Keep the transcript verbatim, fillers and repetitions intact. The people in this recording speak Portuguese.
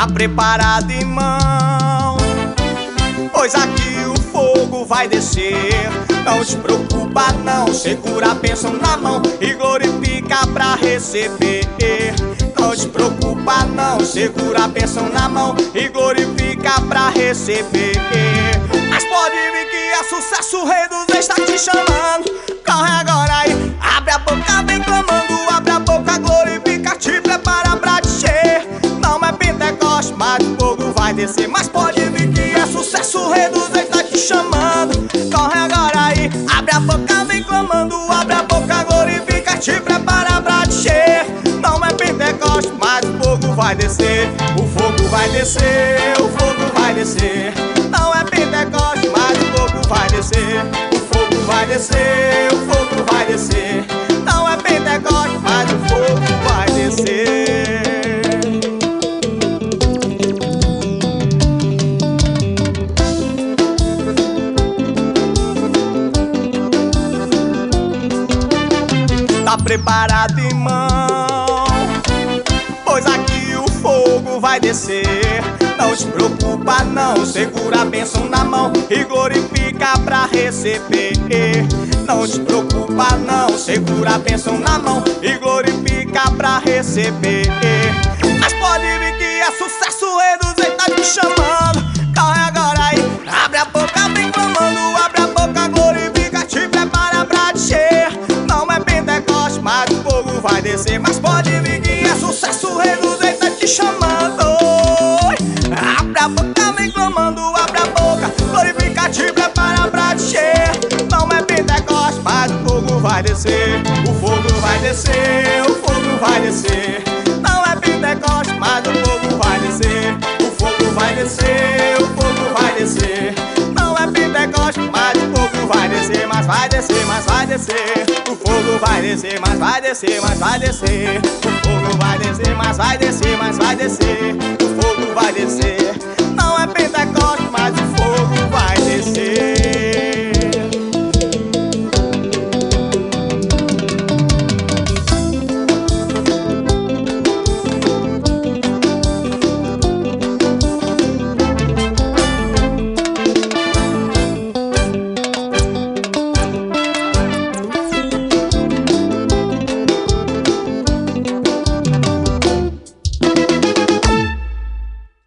Tá preparado, irmão? Pois aqui o fogo vai descer. Não te preocupa não, segura a bênção na mão e glorifica pra receber. Não te preocupa não, segura a bênção na mão e glorifica pra receber. Mas pode vir que é sucesso, o rei dos reis tá te chamando. Corre agora aí, abre a boca, vem clamando. Abre a boca, glorifica, te prepara pra te encher. Não é Pentecoste, mas o fogo vai descer. Mas pode vir que é sucesso, o rei dos reis tá te chamando. Corre agora aí, abre a boca, vem clamando. Abre a boca, glorifica, te prepara pra te encher. Não é Pentecoste, mas o fogo vai descer. O fogo vai descer, o fogo vai descer. Não é Pentecoste, mas o fogo vai descer. O fogo vai descer, o fogo vai descer. Não é Pentecoste, mas o fogo vai descer. Tá preparado, irmão? Pois aqui o fogo vai descer. Não te preocupa não, segura a bênção na mão e glorifica pra receber. Não te preocupa não, segura a bênção na mão e glorifica pra receber. Mas pode vir que é sucesso, o rei dos reis tá te chamando. Corre agora aí, abre a boca, vem clamando. Abre a boca, glorifica, te prepara pra te encher. Não é Pentecoste, mas o fogo vai descer. Mas pode vir que é sucesso, o rei dos reis tá te chamando. Abre a boca, vem clamando. Abre a boca, glorifica, te prepara pra te encher. Não é Pentecoste, mas o fogo vai descer. O fogo vai descer, o fogo vai descer. Não é Pentecoste, mas o fogo vai descer. O fogo vai descer, o fogo vai descer. Não é Pentecoste, mas o fogo vai descer. Mas vai descer, mas vai descer. O fogo vai descer, mas vai descer, mas vai descer. O fogo vai descer, mas vai descer, mas vai descer. O fogo